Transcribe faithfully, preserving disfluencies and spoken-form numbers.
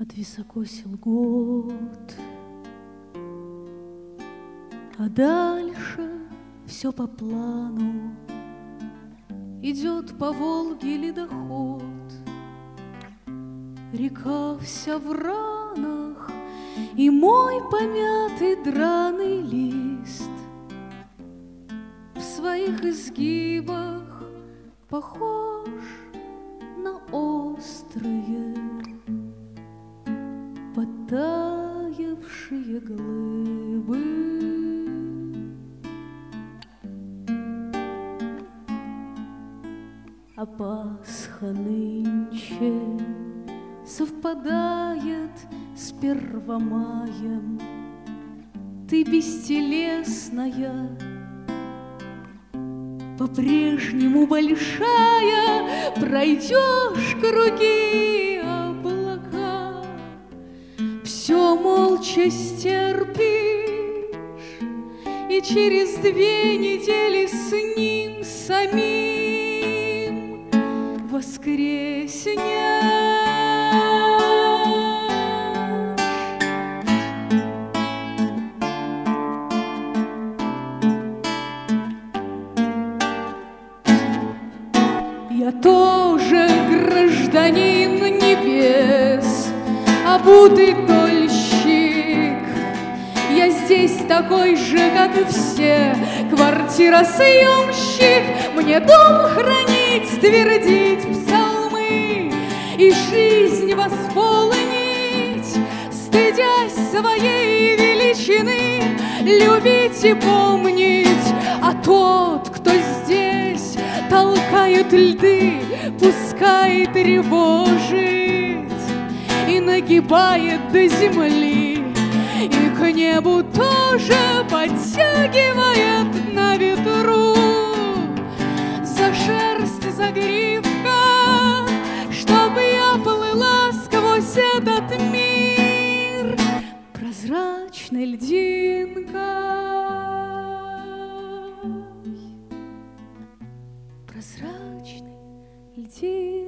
Нет, високосил год, а дальше все по плану. Идет по Волге ледоход, река вся в ранах, и мой помятый драный лист в своих изгибах похож на острые потаявшие глыбы. А Пасха нынче совпадает с Первомаем. Ты бестелесная, по-прежнему большая, пройдешь круги облака, все молча стерпишь, и через две недели с ним самим воскреснешь. Я тоже гражданин небес, обутый дольщик. Я здесь такой же, как и все, квартиросъемщик. Мне дом хранить, твердить псалмы и жизнь восполнить, стыдясь своей величины, любить и помнить. А тот, кто здесь толкает льды, пускай тревожит и нагибает до земли, и к небу тоже подтягивает на ветру за шерсть загривка, чтобы я плыла сквозь этот мир прозрачной льдинкой. Прозрачной льдинкой.